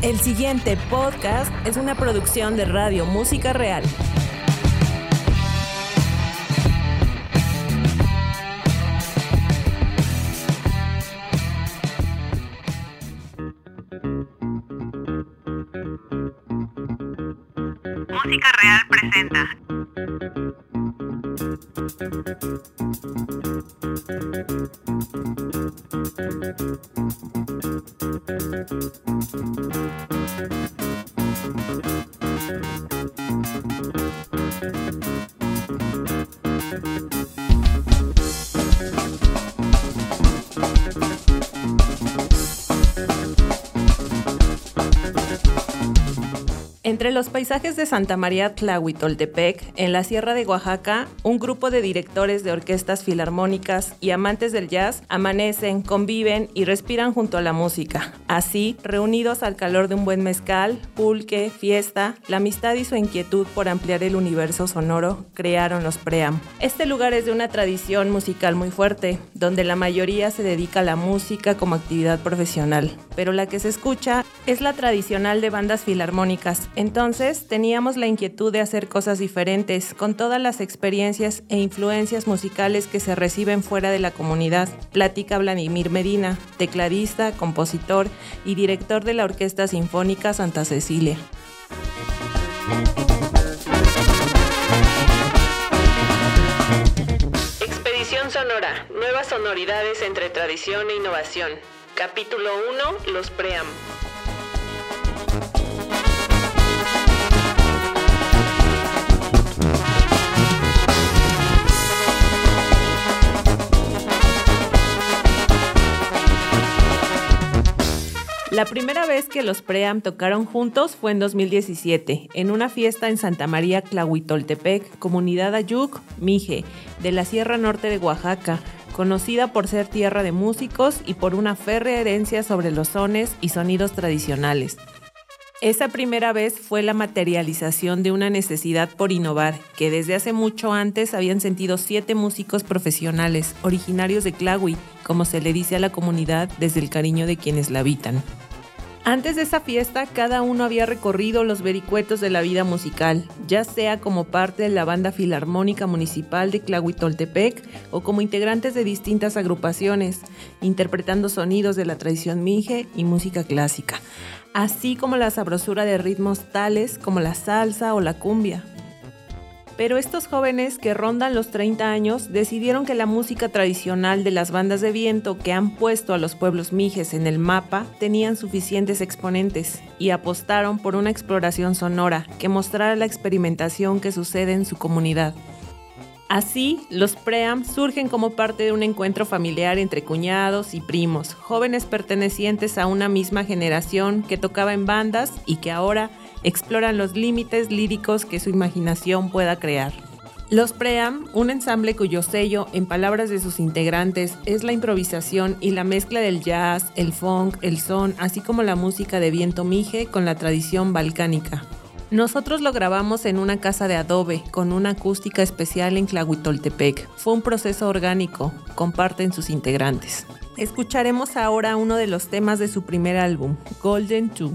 El siguiente podcast es una producción de Radio Música Real. Música Real presenta. Entre los paisajes de Santa María Tlahuitoltepec, en la Sierra de Oaxaca, un grupo de directores de orquestas filarmónicas y amantes del jazz amanecen, conviven y respiran junto a la música. Así, reunidos al calor de un buen mezcal, pulque, fiesta, la amistad y su inquietud por ampliar el universo sonoro, crearon los Pream. Este lugar es de una tradición musical muy fuerte, donde la mayoría se dedica a la música como actividad profesional, pero la que se escucha es la tradicional de bandas filarmónicas. Entonces, teníamos la inquietud de hacer cosas diferentes, con todas las experiencias e influencias musicales que se reciben fuera de la comunidad. Platica Vladimir Medina, tecladista, compositor y director de la Orquesta Sinfónica Santa Cecilia. Expedición Sonora, nuevas sonoridades entre tradición e innovación. Capítulo 1, Los Pream. La primera vez que los Pream tocaron juntos fue en 2017, en una fiesta en Santa María Tlahuitoltepec, comunidad Ayuk, Mije, de la Sierra Norte de Oaxaca, conocida por ser tierra de músicos y por una férrea herencia sobre los sones y sonidos tradicionales. Esa primera vez fue la materialización de una necesidad por innovar, que desde hace mucho antes habían sentido 7 músicos profesionales, originarios de Tlahui, como se le dice a la comunidad desde el cariño de quienes la habitan. Antes de esa fiesta, cada uno había recorrido los vericuetos de la vida musical, ya sea como parte de la Banda Filarmónica Municipal de Tlahuitoltepec o como integrantes de distintas agrupaciones, interpretando sonidos de la tradición mije y música clásica, así como la sabrosura de ritmos tales como la salsa o la cumbia. Pero estos jóvenes que rondan los 30 años decidieron que la música tradicional de las bandas de viento que han puesto a los pueblos mijes en el mapa tenían suficientes exponentes y apostaron por una exploración sonora que mostrara la experimentación que sucede en su comunidad. Así, los Pream surgen como parte de un encuentro familiar entre cuñados y primos, jóvenes pertenecientes a una misma generación que tocaba en bandas y que ahora exploran los límites líricos que su imaginación pueda crear. Los Pream, un ensamble cuyo sello, en palabras de sus integrantes, es la improvisación y la mezcla del jazz, el funk, el son, así como la música de viento mije con la tradición balcánica. Nosotros lo grabamos en una casa de adobe, con una acústica especial en Tlahuitoltepec. Fue un proceso orgánico, comparten sus integrantes. Escucharemos ahora uno de los temas de su primer álbum, Golden 2.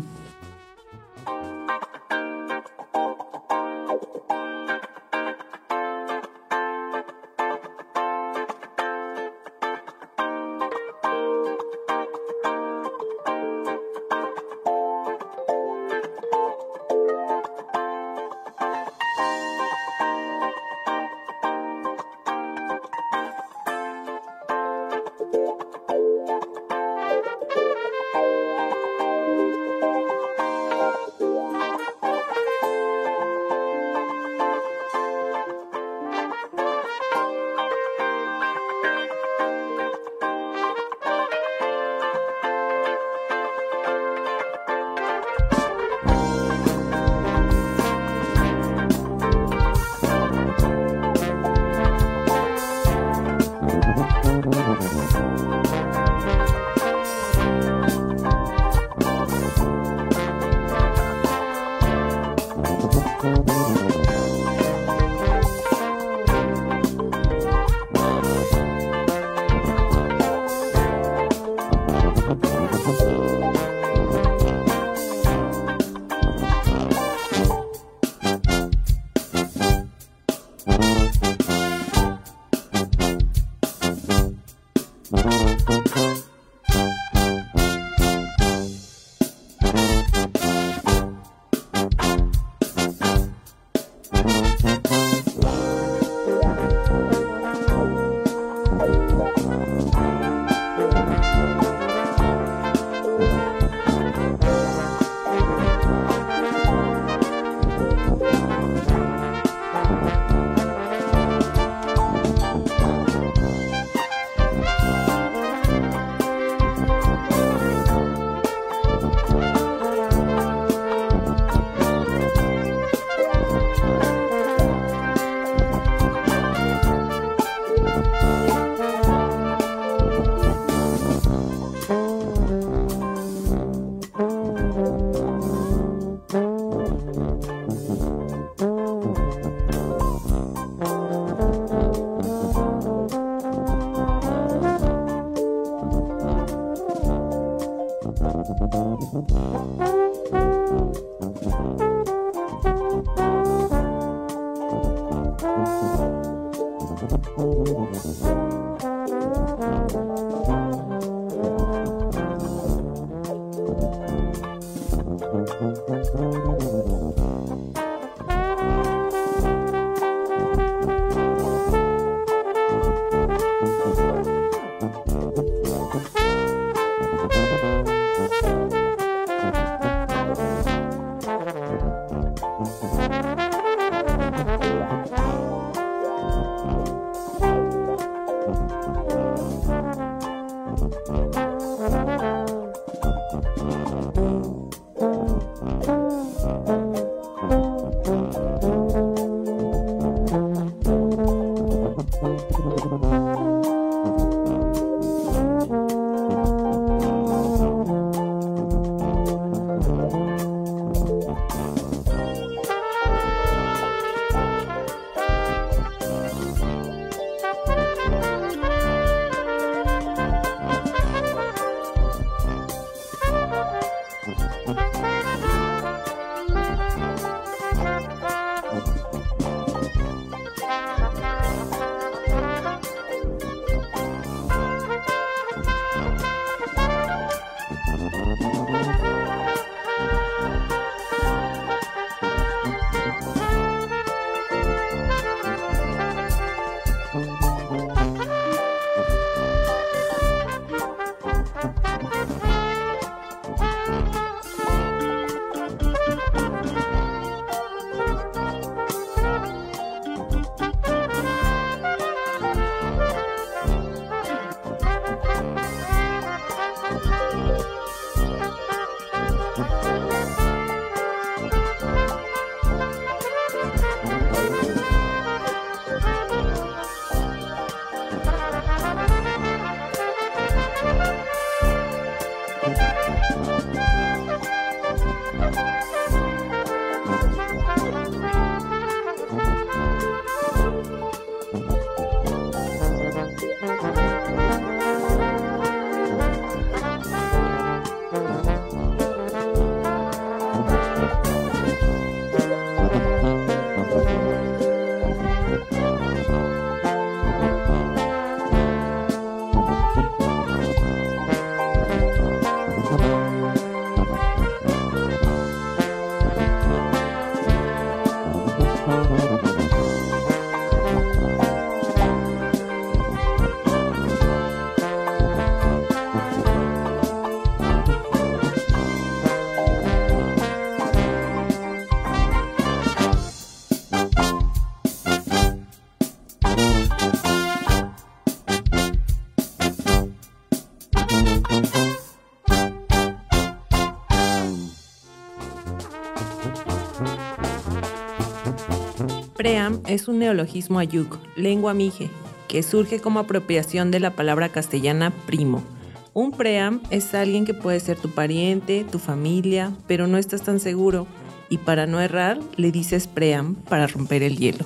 Pream es un neologismo ayuk, lengua mije, que surge como apropiación de la palabra castellana primo. Un pream es alguien que puede ser tu pariente, tu familia, pero no estás tan seguro, y para no errar, le dices pream para romper el hielo.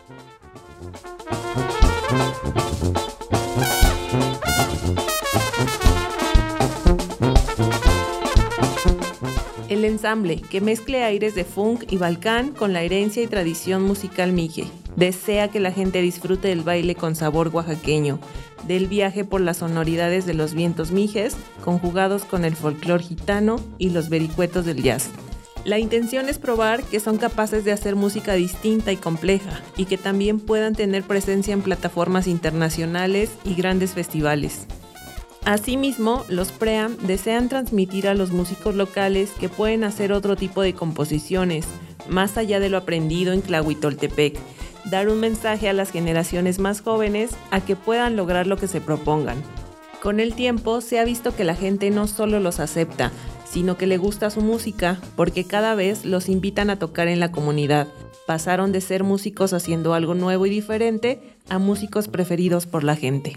El ensamble, que mezcle aires de funk y balcán con la herencia y tradición musical mije, desea que la gente disfrute del baile con sabor oaxaqueño, del viaje por las sonoridades de los vientos mijes, conjugados con el folclor gitano y los vericuetos del jazz. La intención es probar que son capaces de hacer música distinta y compleja, y que también puedan tener presencia en plataformas internacionales y grandes festivales. Asimismo, los Pream desean transmitir a los músicos locales que pueden hacer otro tipo de composiciones, más allá de lo aprendido en Tlahuitoltepec, dar un mensaje a las generaciones más jóvenes a que puedan lograr lo que se propongan. Con el tiempo se ha visto que la gente no solo los acepta, sino que le gusta su música, porque cada vez los invitan a tocar en la comunidad. Pasaron de ser músicos haciendo algo nuevo y diferente a músicos preferidos por la gente.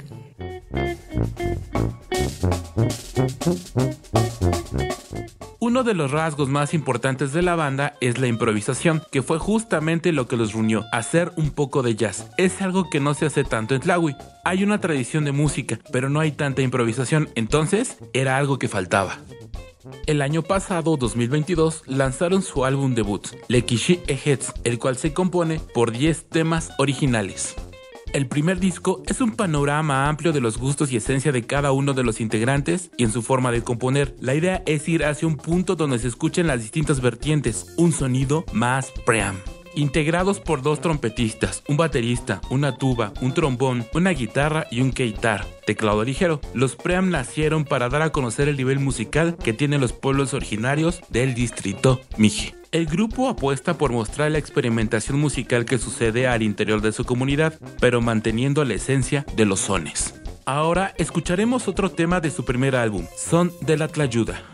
Uno de los rasgos más importantes de la banda es la improvisación, que fue justamente lo que los reunió, hacer un poco de jazz. Es algo que no se hace tanto en Tlahui. Hay una tradición de música, pero no hay tanta improvisación, entonces era algo que faltaba. El año pasado, 2022, lanzaron su álbum debut, Lekishi Ehetz, el cual se compone por 10 temas originales. El primer disco es un panorama amplio de los gustos y esencia de cada uno de los integrantes y en su forma de componer. La idea es ir hacia un punto donde se escuchen las distintas vertientes, un sonido más Pream. Integrados por 2 trompetistas, un baterista, una tuba, un trombón, una guitarra y un keitar, teclado ligero, los Pream nacieron para dar a conocer el nivel musical que tienen los pueblos originarios del distrito Mije. El grupo apuesta por mostrar la experimentación musical que sucede al interior de su comunidad, pero manteniendo la esencia de los sones. Ahora escucharemos otro tema de su primer álbum, Son de la Tlayuda.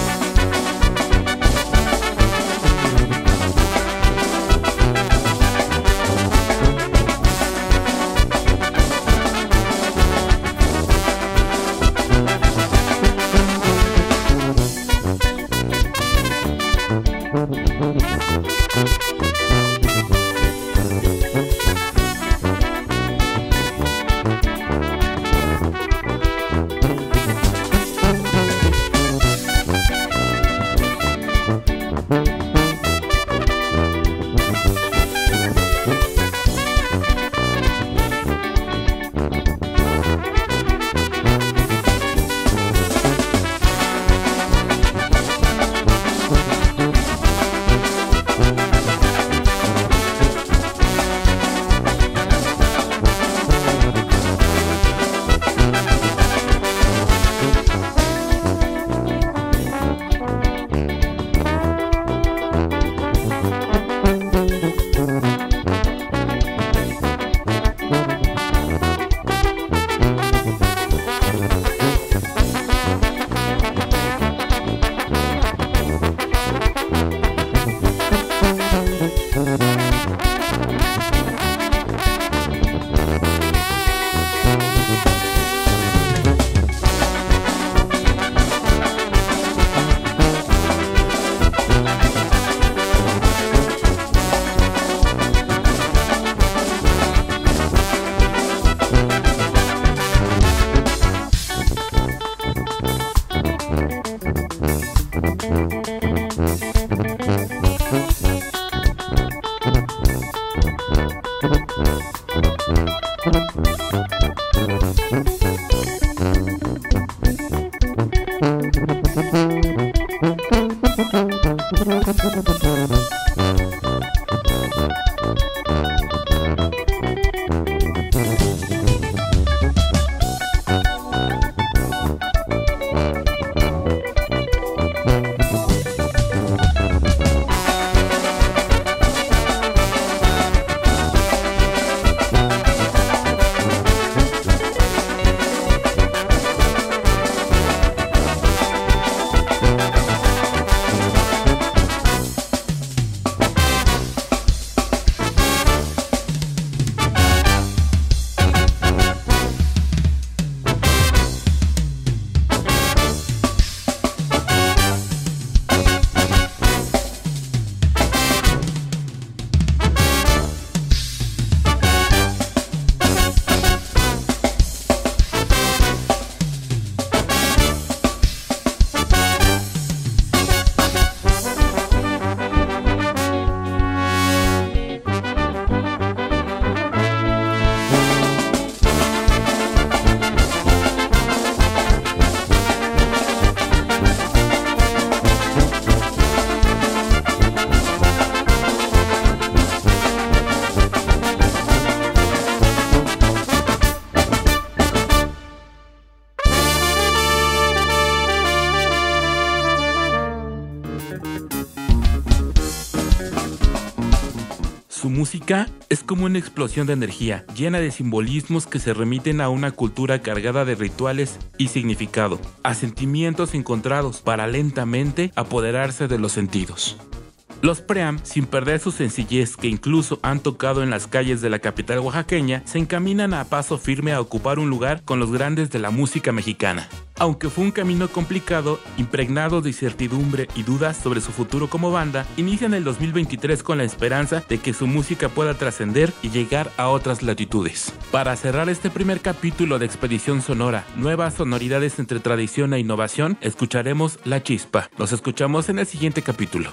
Su música es como una explosión de energía, llena de simbolismos que se remiten a una cultura cargada de rituales y significado, a sentimientos encontrados para lentamente apoderarse de los sentidos. Los Pream, sin perder su sencillez que incluso han tocado en las calles de la capital oaxaqueña, se encaminan a paso firme a ocupar un lugar con los grandes de la música mexicana. Aunque fue un camino complicado, impregnado de incertidumbre y dudas sobre su futuro como banda, inician el 2023 con la esperanza de que su música pueda trascender y llegar a otras latitudes. Para cerrar este primer capítulo de Expedición Sonora, nuevas sonoridades entre tradición e innovación, escucharemos La Chispa. Nos escuchamos en el siguiente capítulo.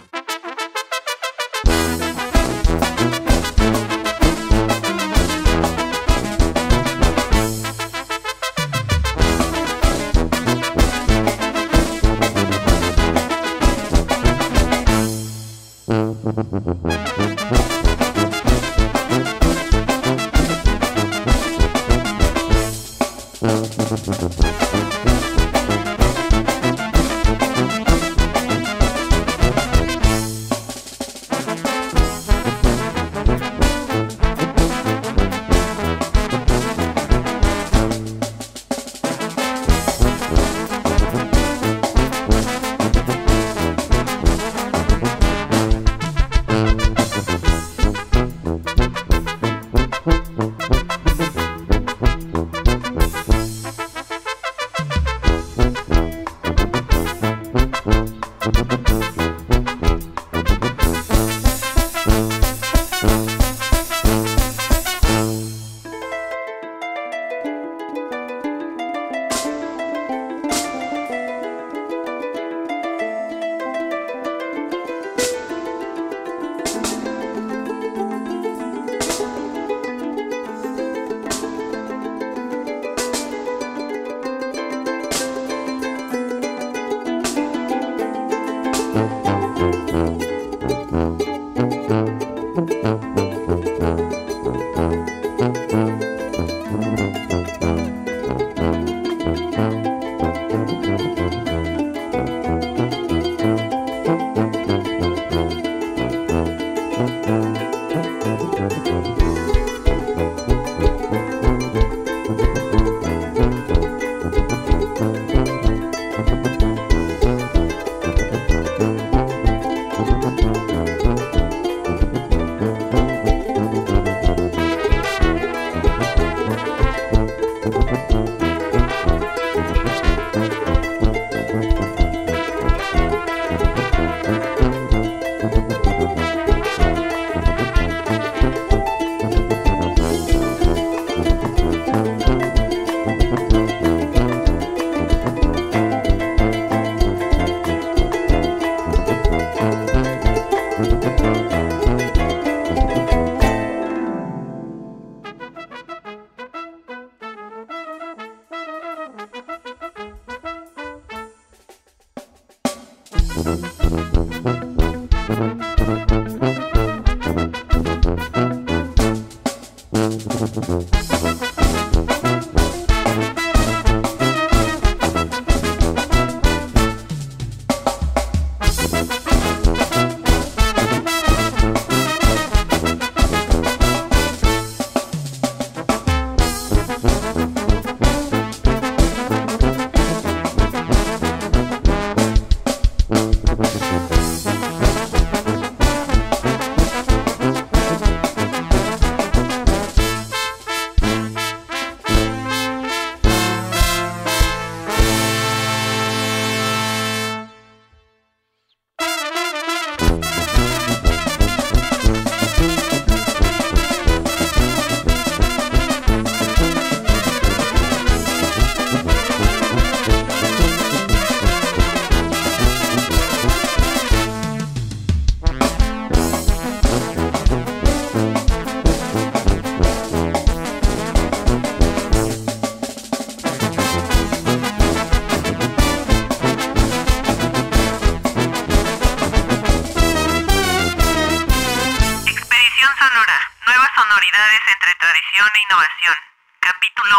Entre tradición e innovación. Capítulo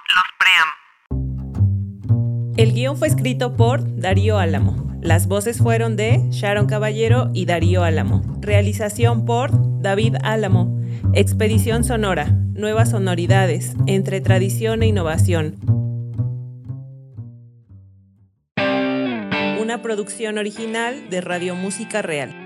1. Los Pream. El guión fue escrito por Darío Álamo. Las voces fueron de Sharon Caballero y Darío Álamo. Realización por David Álamo. Expedición sonora. Nuevas sonoridades. Entre tradición e innovación. Una producción original de Radio Música Real.